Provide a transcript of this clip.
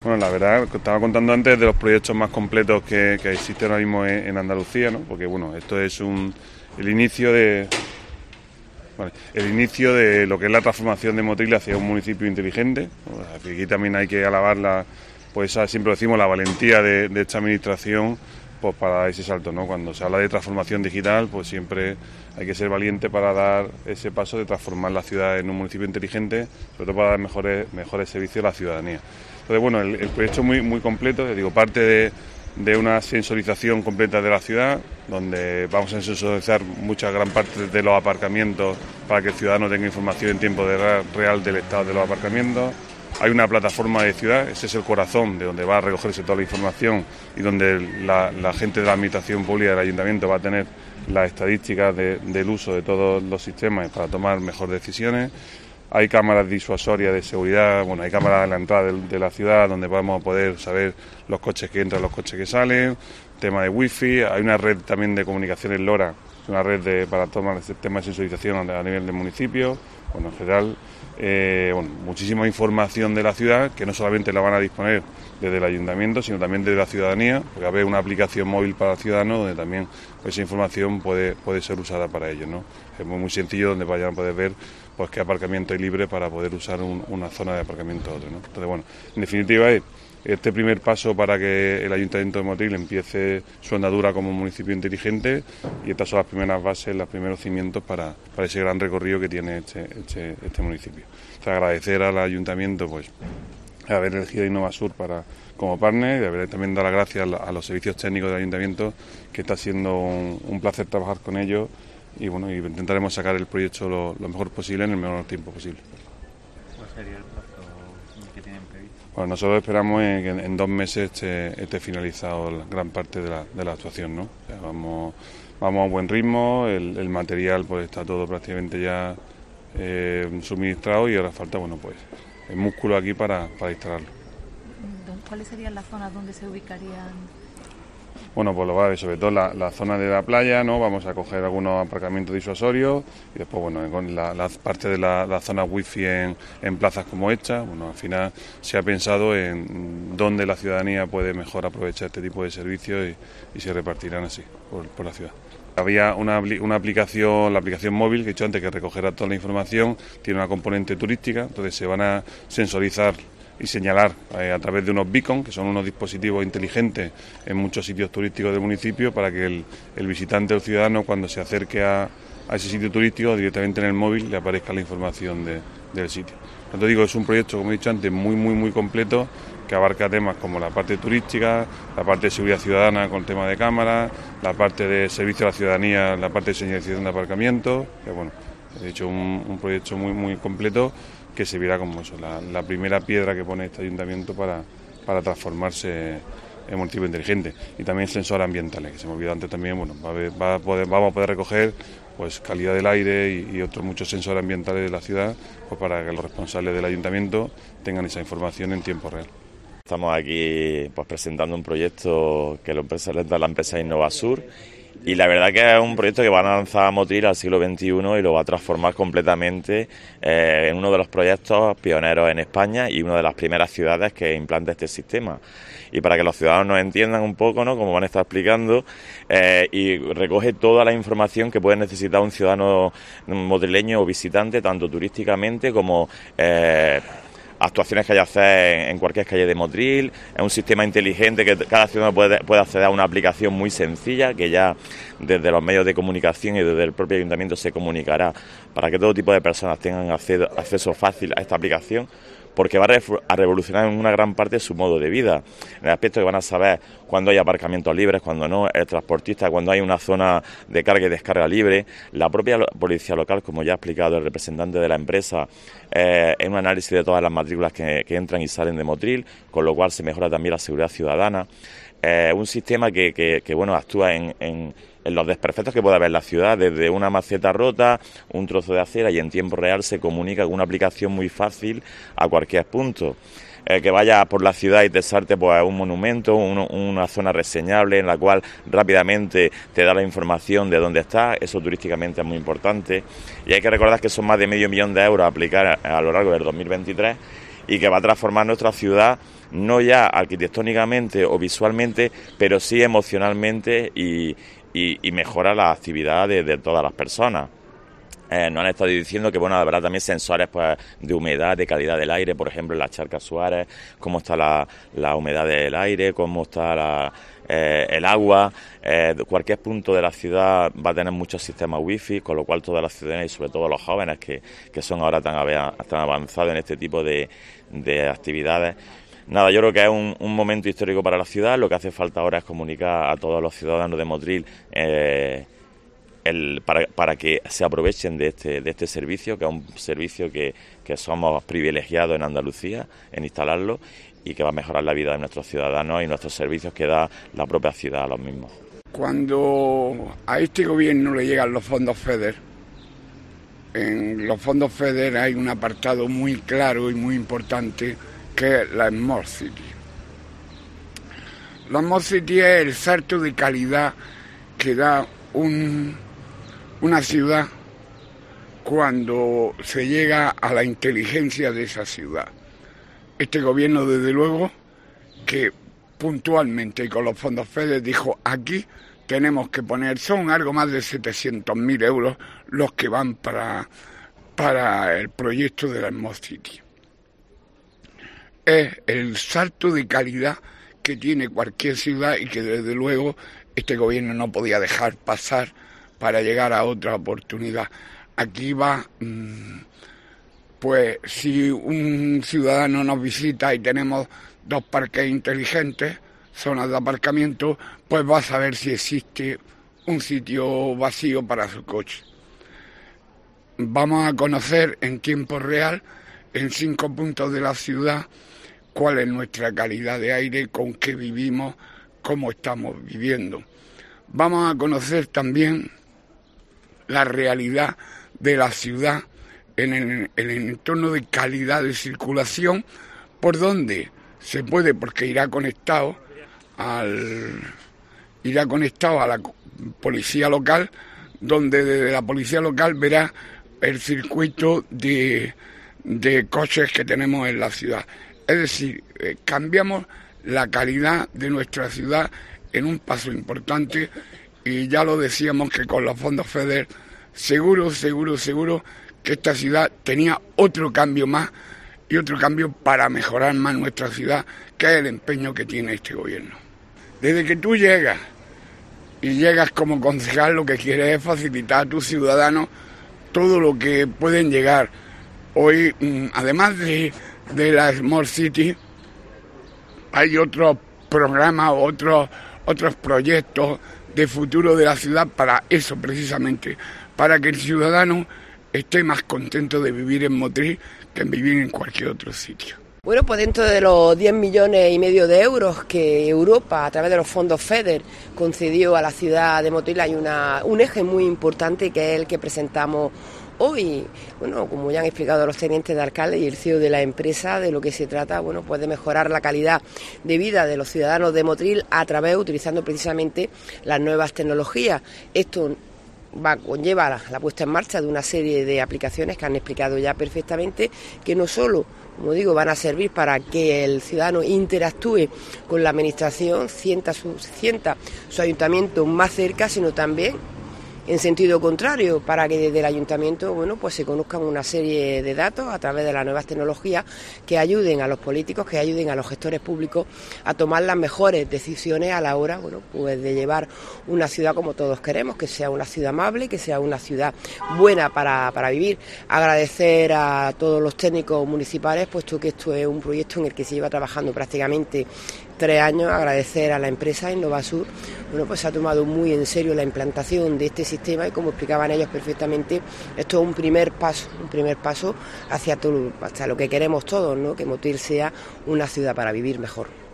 Bueno, la verdad, estaba contando antes de los proyectos más completos que existen ahora mismo en Andalucía, ¿no? Porque bueno, esto es el inicio de lo que es la transformación de Motril hacia un municipio inteligente. Aquí también hay que alabar pues siempre decimos, la valentía de esta administración, pues para dar ese salto, ¿no? Cuando se habla de transformación digital, pues siempre hay que ser valiente para dar ese paso de transformar la ciudad en un municipio inteligente, sobre todo para dar mejores servicios a la ciudadanía. Entonces, bueno, el proyecto es muy completo, parte de una sensorización completa de la ciudad, donde vamos a sensorizar gran parte de los aparcamientos para que el ciudadano tenga información en tiempo real del estado de los aparcamientos. Hay una plataforma de ciudad, ese es el corazón de donde va a recogerse toda la información y donde la gente de la administración pública del ayuntamiento va a tener las estadísticas del uso de todos los sistemas para tomar mejores decisiones. Hay cámaras disuasorias de seguridad, hay cámaras en la entrada de la ciudad donde vamos a poder saber los coches que entran, los coches que salen, tema de wifi. Hay una red también de comunicaciones LoRa, una red para tomar el tema de sensorización a nivel del municipio. En general, muchísima información de la ciudad que no solamente la van a disponer desde el ayuntamiento, sino también desde la ciudadanía, porque va a haber una aplicación móvil para el ciudadano donde también esa información puede ser usada para ellos, ¿no? Es muy sencillo, donde vayan a poder ver pues qué aparcamiento hay libre para poder usar una zona de aparcamiento a otra, ¿no? Entonces, en definitiva es este primer paso para que el Ayuntamiento de Motril empiece su andadura como un municipio inteligente, y estas son las primeras bases, los primeros cimientos para ese gran recorrido que tiene este municipio. Entonces, agradecer al Ayuntamiento pues haber elegido Innovasur como partner, y de haber también dar las gracias a los servicios técnicos del Ayuntamiento, que está siendo un placer trabajar con ellos, y intentaremos sacar el proyecto lo mejor posible en el menor tiempo posible. ¿Cuál sería el plazo que tienen previsto? Bueno, nosotros esperamos que en 2 meses esté finalizado la gran parte de la actuación, ¿no? O sea, vamos a un buen ritmo, el material pues está todo prácticamente ya suministrado, y ahora falta el músculo aquí para instalarlo. ¿Cuáles serían las zonas donde se ubicarían? Bueno, pues lo va a ver, sobre todo la zona de la playa, ¿no? Vamos a coger algunos aparcamientos disuasorios, y después, con la parte de la zona wifi en plazas como esta. Al final se ha pensado en dónde la ciudadanía puede mejor aprovechar este tipo de servicios, y se repartirán así por la ciudad. Había una aplicación, la aplicación móvil, que he dicho antes, que recogerá toda la información, tiene una componente turística, entonces se van a sensorizar y señalar a través de unos beacons, que son unos dispositivos inteligentes en muchos sitios turísticos del municipio, para que el visitante o el ciudadano, cuando se acerque a ese sitio turístico, directamente en el móvil le aparezca la información del sitio. Por tanto, digo, es un proyecto, como he dicho antes, muy completo, que abarca temas como la parte turística, la parte de seguridad ciudadana con el tema de cámaras, la parte de servicio a la ciudadanía, la parte de señalización de aparcamiento. He hecho un proyecto muy completo, que se verá como eso, la primera piedra que pone este ayuntamiento para transformarse en municipio inteligente. Y también sensores ambientales, que se me olvidó antes también. Vamos a poder recoger pues calidad del aire y otros muchos sensores ambientales de la ciudad, pues para que los responsables del ayuntamiento tengan esa información en tiempo real. Estamos aquí pues presentando un proyecto que lo presenta la empresa Innovasur, y la verdad que es un proyecto que va a lanzar a Motril al siglo XXI y lo va a transformar completamente en uno de los proyectos pioneros en España y una de las primeras ciudades que implanta este sistema. Y para que los ciudadanos nos entiendan un poco, ¿no?, como van a estar explicando, y recoge toda la información que puede necesitar un ciudadano motrileño o visitante, tanto turísticamente como actuaciones que hay que hacer en cualquier calle de Motril. Es un sistema inteligente que cada ciudadano puede acceder a una aplicación muy sencilla, que ya desde los medios de comunicación y desde el propio ayuntamiento se comunicará para que todo tipo de personas tengan acceso fácil a esta aplicación, porque va a revolucionar en una gran parte su modo de vida, en el aspecto que van a saber cuándo hay aparcamientos libres, cuándo no, el transportista, cuándo hay una zona de carga y descarga libre. La propia policía local, como ya ha explicado el representante de la empresa, en un análisis de todas las matrículas que entran y salen de Motril, con lo cual se mejora también la seguridad ciudadana. Un sistema que actúa en los desperfectos que puede haber en la ciudad, desde una maceta rota, un trozo de acera, y en tiempo real se comunica con una aplicación muy fácil a cualquier punto. Que vaya por la ciudad y te salte pues un monumento, una zona reseñable en la cual rápidamente te da la información de dónde está. Eso turísticamente es muy importante, y hay que recordar que son más de 500.000 euros a aplicar a lo largo del 2023, y que va a transformar nuestra ciudad no ya arquitectónicamente o visualmente, pero sí emocionalmente y mejora la actividad de todas las personas. Nos han estado diciendo que, bueno, habrá también sensores pues de humedad, de calidad del aire, por ejemplo, en las charcas Suárez, cómo está la humedad del aire, cómo está el agua. Cualquier punto de la ciudad va a tener muchos sistemas wifi, con lo cual todas las ciudadanas y sobre todo los jóvenes que son ahora tan avanzados en este tipo de actividades. Nada, yo creo que es un momento histórico para la ciudad. Lo que hace falta ahora es comunicar a todos los ciudadanos de Motril para que se aprovechen de este servicio, que es un servicio que somos privilegiados en Andalucía en instalarlo y que va a mejorar la vida de nuestros ciudadanos y nuestros servicios que da la propia ciudad a los mismos. Cuando a este gobierno le llegan los fondos FEDER, en los fondos FEDER hay un apartado muy claro y muy importante que es la Smart City. La Smart City es el salto de calidad que da una ciudad cuando se llega a la inteligencia de esa ciudad. Este gobierno, desde luego, que puntualmente y con los fondos FEDER dijo: aquí tenemos que poner, son algo más de 700.000 euros los que van para el proyecto de la Smart City. Es el salto de calidad que tiene cualquier ciudad y que desde luego este gobierno no podía dejar pasar para llegar a otra oportunidad. Aquí va, pues si un ciudadano nos visita y tenemos 2 parques inteligentes, zonas de aparcamiento, pues va a saber si existe un sitio vacío para su coche. Vamos a conocer en tiempo real, en 5 puntos de la ciudad, cuál es nuestra calidad de aire, con qué vivimos, cómo estamos viviendo. Vamos a conocer también la realidad de la ciudad en el entorno de calidad de circulación, por donde se puede, porque irá conectado a la policía local, donde desde la policía local verá el circuito de coches que tenemos en la ciudad. Es decir, cambiamos la calidad de nuestra ciudad en un paso importante, y ya lo decíamos que con los fondos FEDER seguro que esta ciudad tenía otro cambio más y otro cambio para mejorar más nuestra ciudad, que es el empeño que tiene este gobierno. Desde que tú llegas como concejal, lo que quieres es facilitar a tus ciudadanos todo lo que pueden llegar. Hoy, además de la Smart City, hay otros programas, otros proyectos de futuro de la ciudad para eso precisamente, para que el ciudadano esté más contento de vivir en Motril que en vivir en cualquier otro sitio. Bueno, pues dentro de los 10,5 millones de euros que Europa, a través de los fondos FEDER, concedió a la ciudad de Motril, hay un eje muy importante que es el que presentamos hoy. Bueno, como ya han explicado los tenientes de alcalde y el CEO de la empresa, de lo que se trata, bueno, pues de mejorar la calidad de vida de los ciudadanos de Motril utilizando precisamente las nuevas tecnologías. Esto conlleva la puesta en marcha de una serie de aplicaciones que han explicado ya perfectamente, que no solo, como digo, van a servir para que el ciudadano interactúe con la administración, sienta su ayuntamiento más cerca, sino también en sentido contrario, para que desde el ayuntamiento, bueno, pues se conozcan una serie de datos a través de las nuevas tecnologías que ayuden a los políticos, que ayuden a los gestores públicos a tomar las mejores decisiones a la hora, bueno, pues de llevar una ciudad como todos queremos, que sea una ciudad amable, que sea una ciudad buena para vivir. Agradecer a todos los técnicos municipales, puesto que esto es un proyecto en el que se lleva trabajando prácticamente 3 años. Agradecer a la empresa Innovasur, bueno, pues se ha tomado muy en serio la implantación de este sistema y, como explicaban ellos perfectamente, esto es un primer paso hacia lo que queremos todos, ¿no? Que Motril sea una ciudad para vivir mejor.